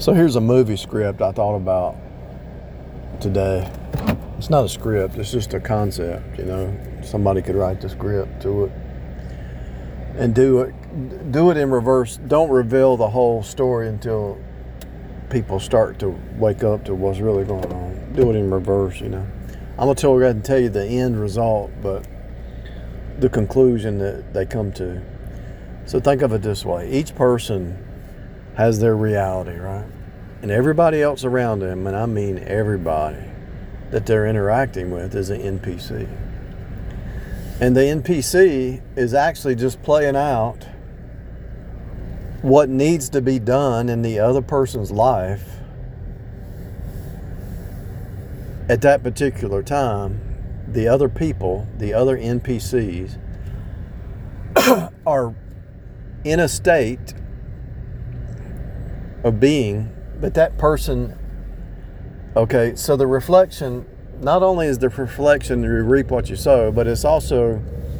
So here's a movie script I thought about today. It's not a script, it's just a concept, Somebody could write the script to it and do it in reverse. Don't reveal the whole story until people start to wake up to what's really going on. Do it in reverse, I'm going to go ahead and tell you the end result, but the conclusion that they come to. So think of it this way. Each person has their reality, right? And everybody else around them, and I mean everybody that they're interacting with, is an NPC. And the NPC is actually just playing out what needs to be done in the other person's life at that particular time. The other people, the other NPCs, are in a state of being that person. Okay, so the reflection, not only is the reflection you reap what you sow, but it's also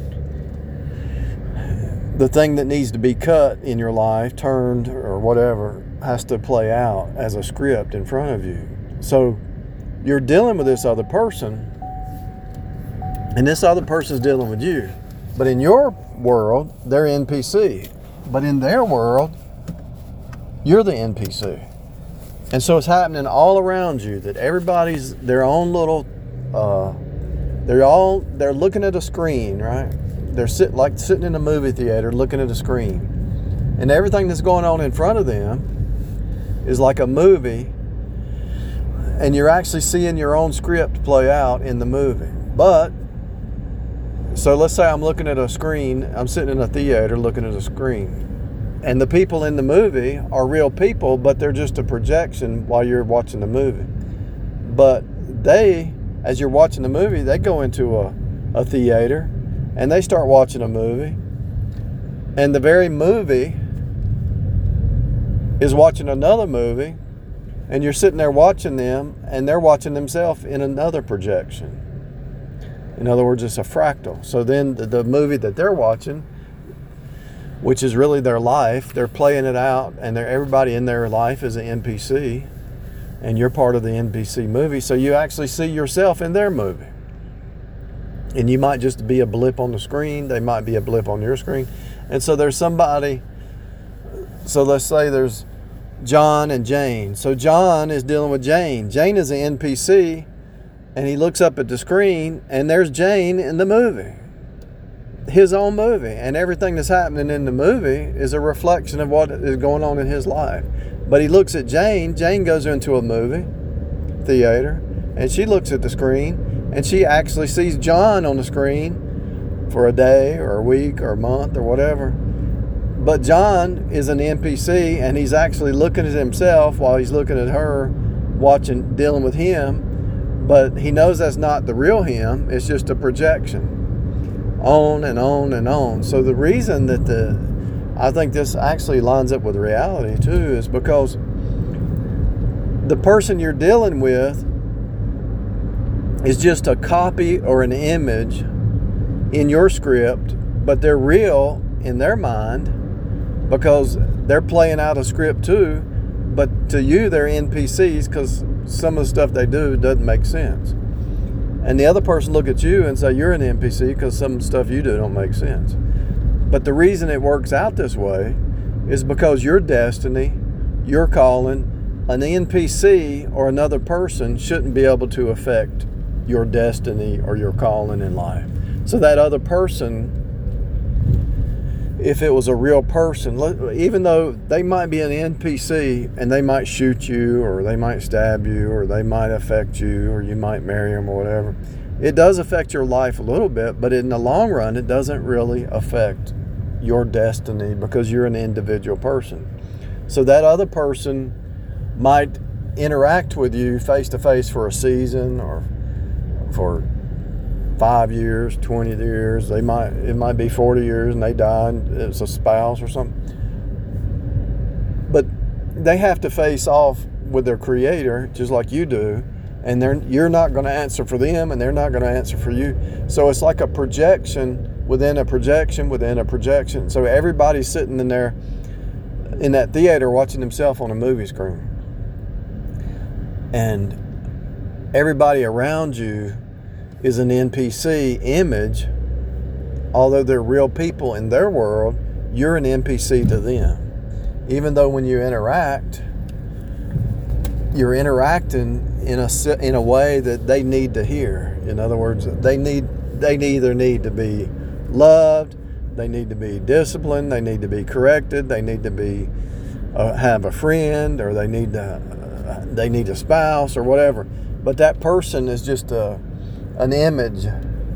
the thing that needs to be cut in your life, turned or whatever, has to play out as a script in front of you. So you're dealing with this other person, and this other person's dealing with you. But in your world, they're NPC. But in their world, you're the NPC. And so it's happening all around you that everybody's their own little, they're looking at a screen, right? They're sitting in a movie theater looking at a screen. And everything that's going on in front of them is like a movie. And you're actually seeing your own script play out in the movie. But, so let's say I'm looking at a screen, I'm sitting in a theater looking at a screen. And the people in the movie are real people, but they're just a projection while you're watching the movie. But they, as you're watching the movie, they go into a theater and they start watching a movie. And the very movie is watching another movie, and you're sitting there watching them, and they're watching themselves in another projection. In other words, it's a fractal. So then the movie that they're watching, which is really their life, they're playing it out, and everybody in their life is an NPC, and you're part of the NPC movie, so you actually see yourself in their movie. And you might just be a blip on the screen, they might be a blip on your screen. And so there's somebody, so let's say there's John and Jane. So John is dealing with Jane. Jane is an NPC, and he looks up at the screen, and there's Jane in the movie. His own movie, and everything that's happening in the movie is a reflection of what is going on in his life. But he looks at Jane. Jane goes into a movie theater, and she looks at the screen, and she actually sees John on the screen for a day or a week or a month or whatever. But John is an NPC, and he's actually looking at himself while he's looking at her, dealing with him. But he knows that's not the real him. It's just a projection. On and on and on. So the reason that I think this actually lines up with reality too is because the person you're dealing with is just a copy or an image in your script, but they're real in their mind because they're playing out a script too, but to you they're NPCs because some of the stuff they do doesn't make sense. And the other person look at you and say you're an NPC because some stuff you do don't make sense. But the reason it works out this way is because your destiny, your calling, an NPC or another person shouldn't be able to affect your destiny or your calling in life. So that other person, if it was a real person, even though they might be an NPC and they might shoot you or they might stab you or they might affect you or you might marry them or whatever, it does affect your life a little bit, but in the long run it doesn't really affect your destiny because you're an individual person. So that other person might interact with you face to face for a season or for 5 years, 20 years, it might be 40 years and they die and it's a spouse or something. But they have to face off with their creator just like you do, and you're not going to answer for them and they're not going to answer for you. So it's like a projection within a projection within a projection. So everybody's sitting in there in that theater watching themselves on a movie screen. And everybody around you is an NPC image. Although they're real people in their world, you're an NPC to them. Even though when you interact, you're interacting in a way that they need to hear. In other words, they either need to be loved, they need to be disciplined, they need to be corrected, they need to be have a friend, or they need a spouse or whatever. But that person is just an image.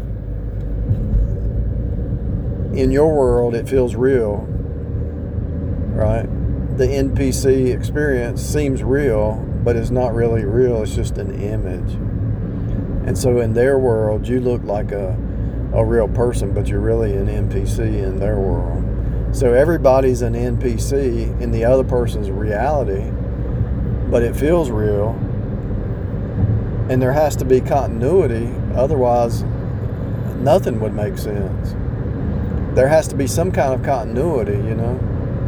In your world, it feels real, right? The NPC experience seems real, but it's not really real. It's just an image. And so in their world, you look like a real person, but you're really an NPC in their world. So everybody's an NPC in the other person's reality, but it feels real. And there has to be continuity, otherwise nothing would make sense. There has to be some kind of continuity, you know.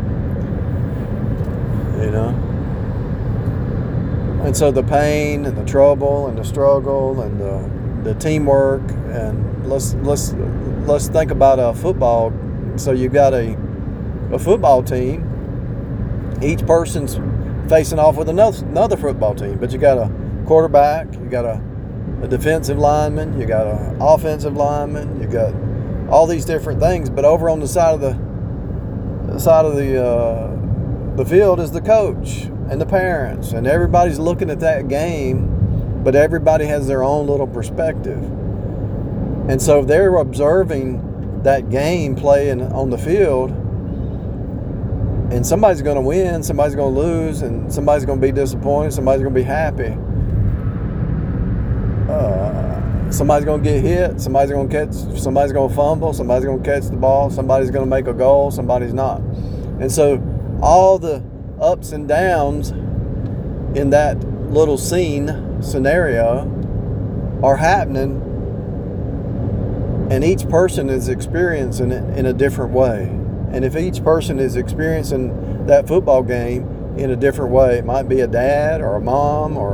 And so the pain and the trouble and the struggle and the teamwork, and let's think about a football. So you've got a football team. Each person's facing off with another football team, but you got a quarterback, you got a defensive lineman, you got an offensive lineman, you got all these different things. But over on the side of the field is the coach and the parents, and everybody's looking at that game, but everybody has their own little perspective. And so they're observing that game playing on the field, and somebody's going to win, somebody's going to lose, and somebody's going to be disappointed, somebody's going to be happy. Somebody's going to get hit, somebody's going to fumble, somebody's going to catch the ball, somebody's going to make a goal, somebody's not. And so all the ups and downs in that little scenario are happening, and each person is experiencing it in a different way. And if each person is experiencing that football game in a different way, it might be a dad or a mom or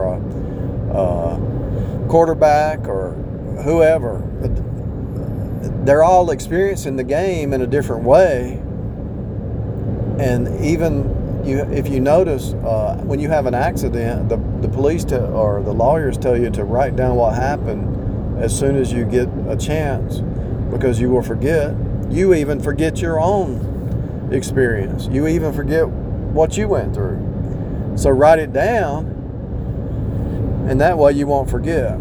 a quarterback or whoever. They're all experiencing the game in a different way. And even if you notice, when you have an accident, the police or the lawyers tell you to write down what happened as soon as you get a chance, because you will forget. You even forget your own experience. You even forget what you went through. So write it down, and that way you won't forget.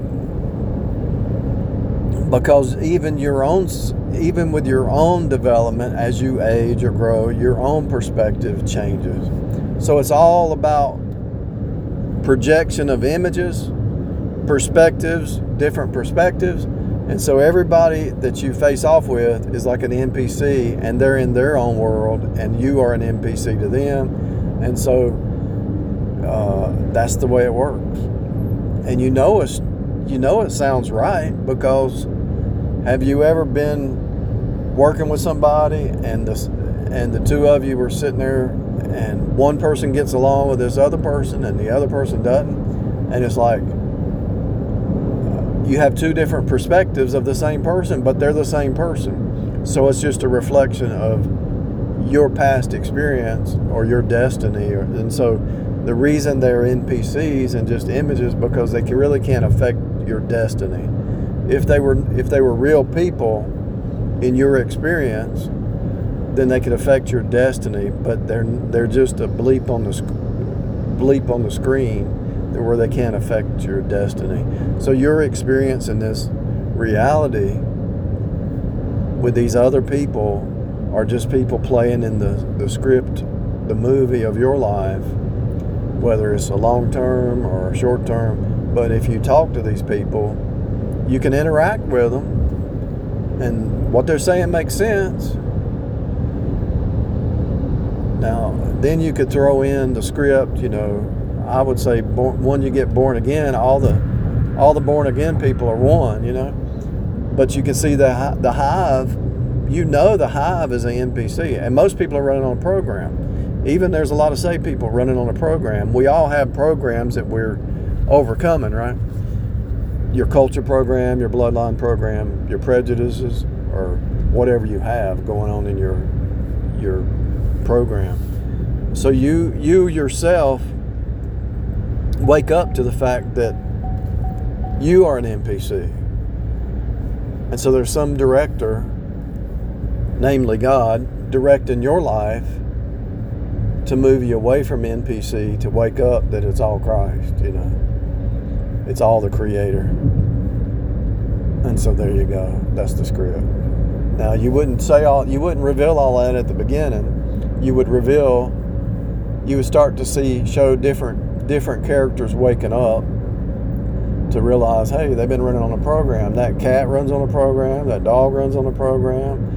Because even with your own development, as you age or grow, your own perspective changes. So it's all about projection of images, perspectives, different perspectives. And so everybody that you face off with is like an NPC, and they're in their own world, and you are an NPC to them. And so that's the way it works. And you know it sounds right, because have you ever been working with somebody and the two of you were sitting there, and one person gets along with this other person and the other person doesn't, and it's like you have two different perspectives of the same person, but they're the same person. So it's just a reflection of your past experience or your destiny. And so the reason they're NPCs and just images, because they really can't affect your destiny. If they were real people in your experience, then they could affect your destiny. But they're just a bleep on the screen where they can't affect your destiny. So your experience in this reality with these other people are just people playing in the script, the movie of your life, whether it's a long term or a short term. But if you talk to these people, you can interact with them, and what they're saying makes sense. Now, then you could throw in the script, I would say when you get born again, all the born again people are one, But you can see the hive, the hive is an NPC, and most people are running on a program. Even there's a lot of saved people running on a program. We all have programs that we're overcoming, right? Your culture program, your bloodline program, your prejudices, or whatever you have going on in your program. So you yourself wake up to the fact that you are an NPC. And so there's some director, namely God, directing your life to move you away from NPC to wake up that it's all Christ, It's all the Creator. And so there you go. That's the script. Now you wouldn't reveal all that at the beginning. You would start to show different characters waking up to realize, hey, they've been running on a program. That cat runs on a program. That dog runs on a program.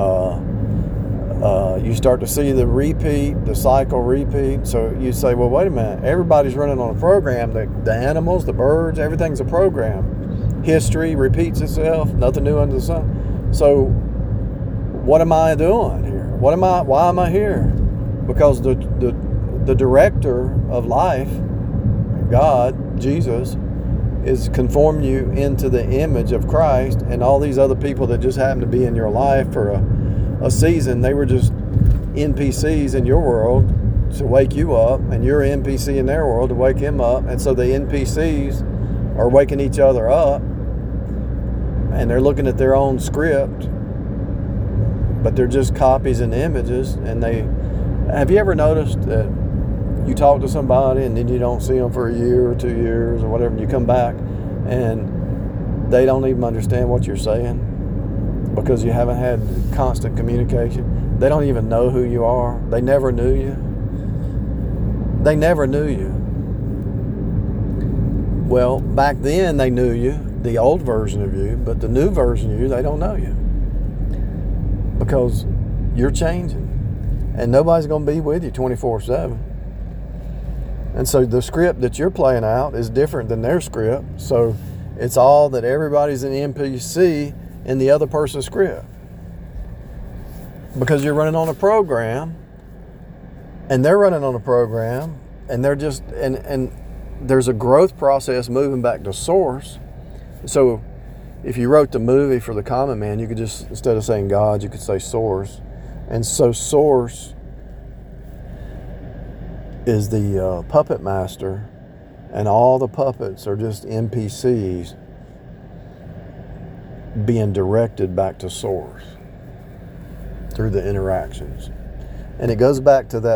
You start to see the cycle repeat. So you say, well, wait a minute. Everybody's running on a program. The animals, the birds, everything's a program. History repeats itself. Nothing new under the sun. So what am I doing here? Why am I here? Because the director of life, God, Jesus, is conform you into the image of Christ, and all these other people that just happen to be in your life for a season, they were just NPCs in your world to wake you up, and you're an NPC in their world to wake him up. And so the NPCs are waking each other up, and they're looking at their own script, but they're just copies and images. And have you ever noticed that you talk to somebody and then you don't see them for a year or 2 years or whatever, and you come back and they don't even understand what you're saying because you haven't had constant communication? They don't even know who you are. They never knew you. They never knew you. Well, back then they knew you, the old version of you, but the new version of you, they don't know you because you're changing. And nobody's going to be with you 24/7. And so the script that you're playing out is different than their script. So it's all that everybody's an NPC in the other person's script. Because you're running on a program, and they're running on a program, and they're just, and there's a growth process moving back to source. So if you wrote the movie for the common man, you could just, instead of saying God, you could say source. And so source is the puppet master, and all the puppets are just NPCs being directed back to source through the interactions. And it goes back to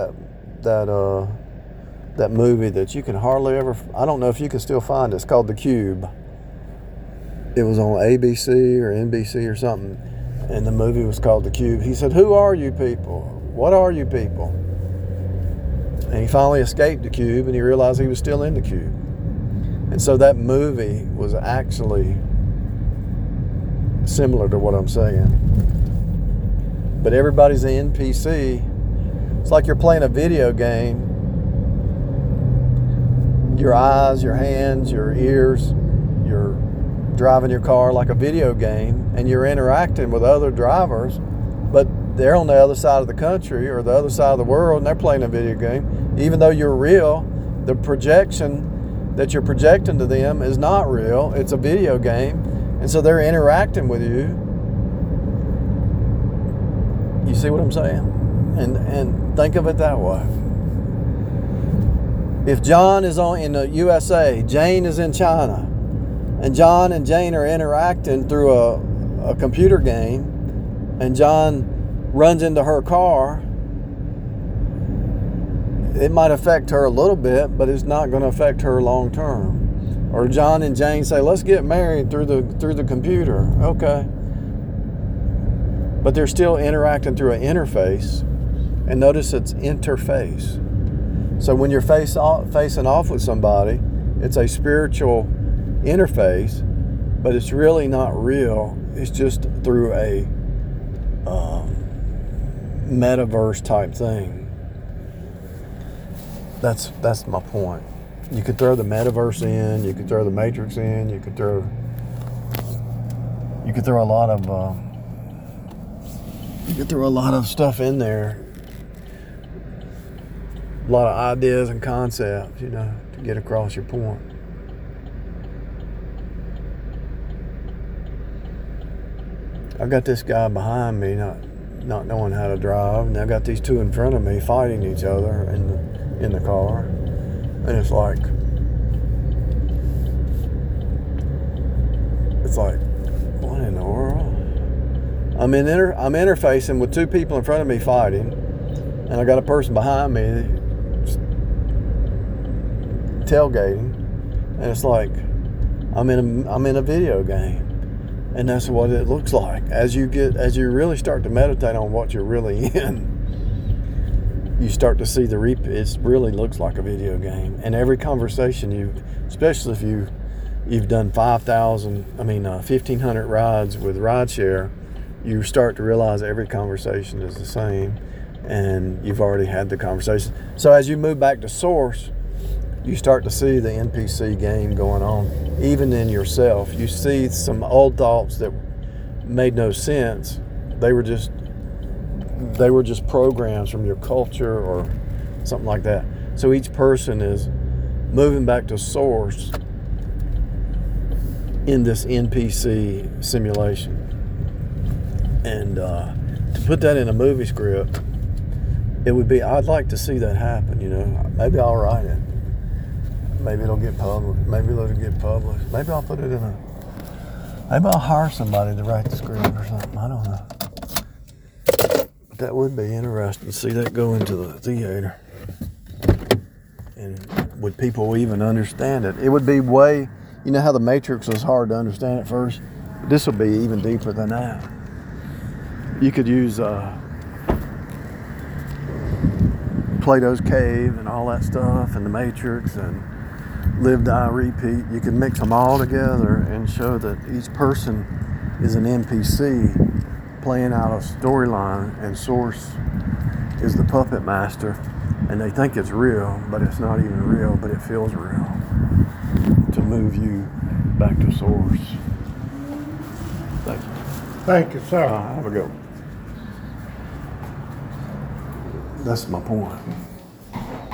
that movie that you can hardly ever, I don't know if you can still find it. It's called The Cube. It was on ABC or NBC or something, and the movie was called The Cube. He said, who are you people? What are you people? And he finally escaped the cube, and he realized he was still in the cube. And so that movie was actually similar to what I'm saying. But everybody's an NPC. It's like you're playing a video game. Your eyes, your hands, your ears, you're driving your car like a video game, and you're interacting with other drivers, but they're on the other side of the country or the other side of the world, and they're playing a video game. Even though you're real, the projection that you're projecting to them is not real. It's a video game. And so they're interacting with you. You see what I'm saying? And think of it that way. If John is in the USA, Jane is in China, and John and Jane are interacting through a computer game, and John runs into her car, it might affect her a little bit, but it's not going to affect her long term. Or John and Jane say, let's get married through the computer. Okay. But they're still interacting through an interface. And notice it's interface. So when you're facing off with somebody, it's a spiritual interface, but it's really not real. It's just through a metaverse type thing. That's my point. You could throw the metaverse in, you could throw the Matrix in, you could throw a lot of stuff in there, a lot of ideas and concepts, to get across your point. I got this guy behind me not knowing how to drive, and I got these two in front of me fighting each other in the car, and it's like what in the world? I'm interfacing with two people in front of me fighting, and I got a person behind me tailgating, and it's like I'm in a video game. And that's what it looks like. As you really start to meditate on what you're really in, you start to see it really looks like a video game. And every conversation especially if you've done 1,500 rides with rideshare, you start to realize every conversation is the same, and you've already had the conversation. So as you move back to source, you start to see the NPC game going on, even in yourself. You see some old thoughts that made no sense. They were just programs from your culture or something like that. So each person is moving back to source in this NPC simulation. And to put that in a movie script, I'd like to see that happen, Maybe I'll write it. Maybe it'll get published. Maybe I'll put it maybe I'll hire somebody to write the script or something. I don't know. But that would be interesting to see that go into the theater. And would people even understand it? It would be how the Matrix was hard to understand at first? This will be even deeper than that. You could use Plato's Cave and all that stuff, and the Matrix, and Live, Die, Repeat. You can mix them all together and show that each person is an NPC playing out a storyline, and Source is the puppet master, and they think it's real, but it's not even real, but it feels real to move you back to Source. Thank you. Thank you, sir. Have a go. That's my point.